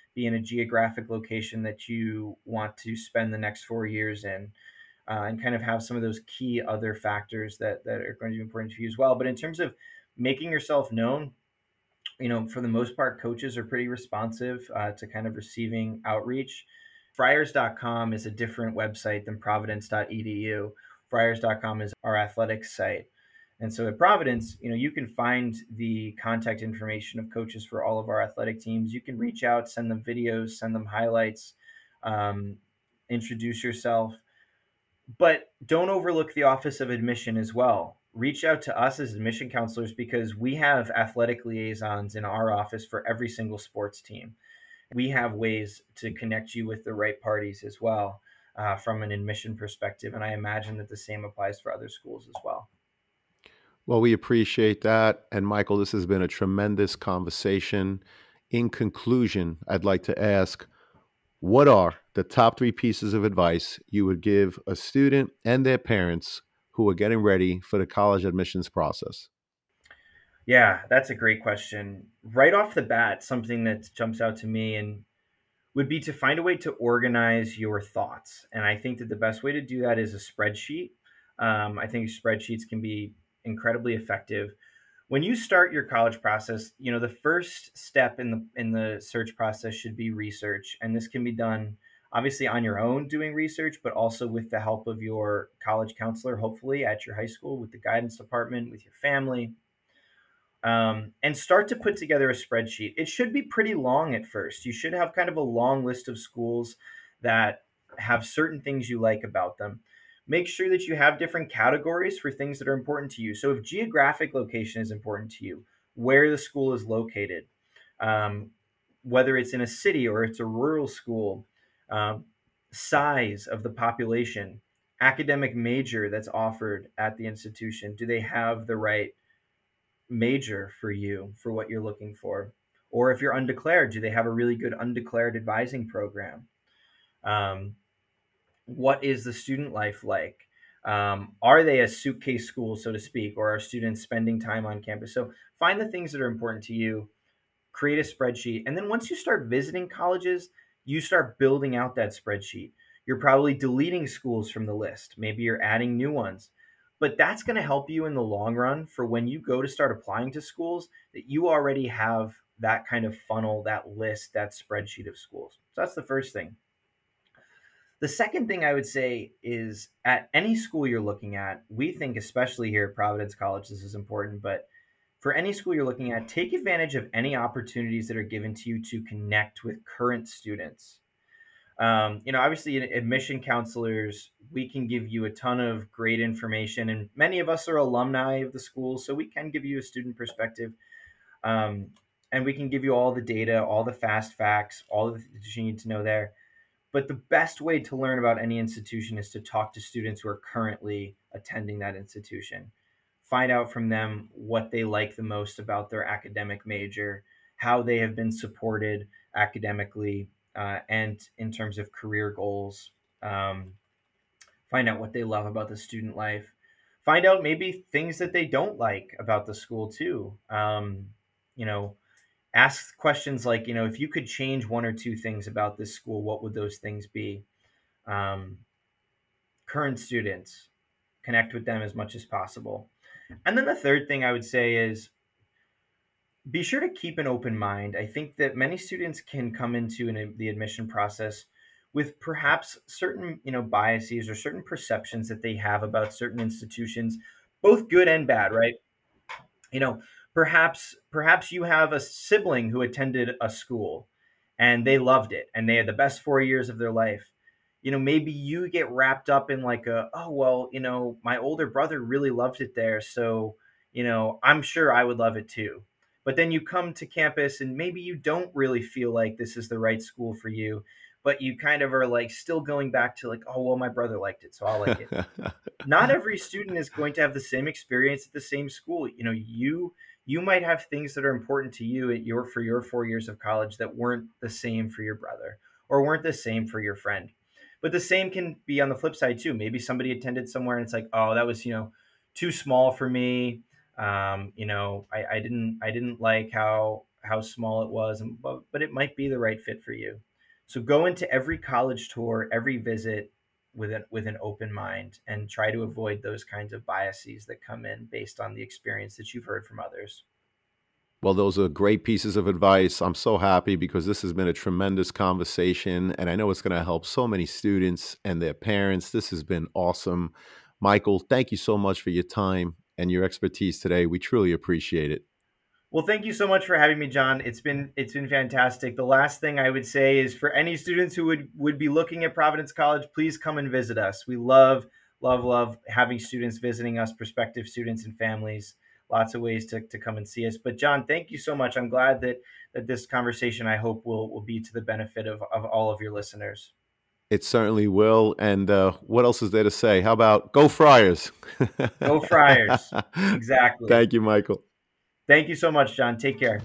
be in a geographic location that you want to spend the next four years in, uh, and kind of have some of those key other factors that, that are going to be important to you as well. But in terms of making yourself known, you know, for the most part, coaches are pretty responsive uh, to kind of receiving outreach. Friars dot com is a different website than providence dot e d u. Friars dot com is our athletics site. And so at Providence, you know, you can find the contact information of coaches for all of our athletic teams. You can reach out, send them videos, send them highlights, um, introduce yourself. But don't overlook the Office of Admission as well. Reach out to us as admission counselors because we have athletic liaisons in our office for every single sports team. We have ways to connect you with the right parties as well, uh, from an admission perspective. And I imagine that the same applies for other schools as well. Well, we appreciate that. And Michael, this has been a tremendous conversation. In conclusion, I'd like to ask, what are the top three pieces of advice you would give a student and their parents who are getting ready for the college admissions process? Yeah, that's a great question. Right off the bat, something that jumps out to me and would be to find a way to organize your thoughts. And I think that the best way to do that is a spreadsheet. Um, I think spreadsheets can be incredibly effective. When you start your college process, you know, the first step in the in the search process should be research. And this can be done obviously on your own doing research, but also with the help of your college counselor, hopefully at your high school, with the guidance department, with your family, um, and start to put together a spreadsheet. It should be pretty long at first. You should have kind of a long list of schools that have certain things you like about them. Make sure that you have different categories for things that are important to you. So, if geographic location is important to you, where the school is located, um, whether it's in a city or it's a rural school, um, size of the population, academic major that's offered at the institution, do they have the right major for you for what you're looking for? Or if you're undeclared, do they have a really good undeclared advising program? Um, what is the student life like? Um, are they a suitcase school, so to speak, or are students spending time on campus? So find the things that are important to you, create a spreadsheet. And then once you start visiting colleges, you start building out that spreadsheet. You're probably deleting schools from the list. Maybe you're adding new ones. But that's going to help you in the long run for when you go to start applying to schools, that you already have that kind of funnel, that list, that spreadsheet of schools. So that's the first thing. The second thing I would say is at any school you're looking at, we think, especially here at Providence College, this is important, but for any school you're looking at, take advantage of any opportunities that are given to you to connect with current students. Um, you know, obviously, admission counselors, we can give you a ton of great information, and many of us are alumni of the school, so we can give you a student perspective. Um, and we can give you all the data, all the fast facts, all the things you need to know there. But the best way to learn about any institution is to talk to students who are currently attending that institution. Find out from them what they like the most about their academic major, how they have been supported academically, uh, and in terms of career goals. Um, find out what they love about the student life. Find out maybe things that they don't like about the school too. Um, you know, ask questions like, you know, if you could change one or two things about this school, what would those things be? Um, current students, connect with them as much as possible. And then the third thing I would say is be sure to keep an open mind. I think that many students can come into an, the admission process with perhaps certain, you know, biases or certain perceptions that they have about certain institutions, both good and bad, right? You know, perhaps perhaps you have a sibling who attended a school and they loved it and they had the best four years of their life. You know, maybe you get wrapped up in like a, oh well, you know, my older brother really loved it there, so you know, I'm sure I would love it too. But then you come to campus and maybe you don't really feel like this is the right school for you, but you kind of are like still going back to like, oh well, my brother liked it, so I'll like it. Not every student is going to have the same experience at the same school. You know, you you might have things that are important to you at your for your four years of college that weren't the same for your brother or weren't the same for your friend. But the same can be on the flip side too. Maybe somebody attended somewhere and it's like, oh, that was, you know, too small for me. Um, you know, I, I didn't I didn't like how how small it was, and, but, but it might be the right fit for you. So go into every college tour, every visit with an, with an open mind, and try to avoid those kinds of biases that come in based on the experience that you've heard from others. Well, those are great pieces of advice. I'm so happy because this has been a tremendous conversation, and I know it's going to help so many students and their parents. This has been awesome. Michael, thank you so much for your time and your expertise today. We truly appreciate it. Well, thank you so much for having me, John. It's been it's been fantastic. The last thing I would say is for any students who would, would be looking at Providence College, please come and visit us. We love, love, love having students visiting us, prospective students and families. Lots of ways to, to come and see us. But John, thank you so much. I'm glad that that this conversation, I hope, will will be to the benefit of, of all of your listeners. It certainly will. And uh, what else is there to say? How about go Friars? Go Friars. Exactly. Thank you, Michael. Thank you so much, John. Take care.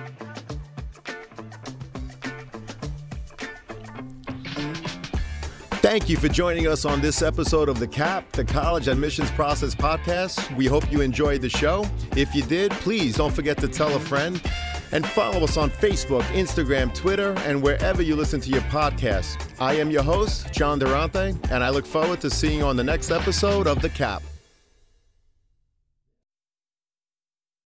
Thank you for joining us on this episode of the C A P, the College Admissions Process Podcast. We hope you enjoyed the show. If you did, please don't forget to tell a friend and follow us on Facebook, Instagram, Twitter, and wherever you listen to your podcast. I am your host, John Durante, and I look forward to seeing you on the next episode of the C A P.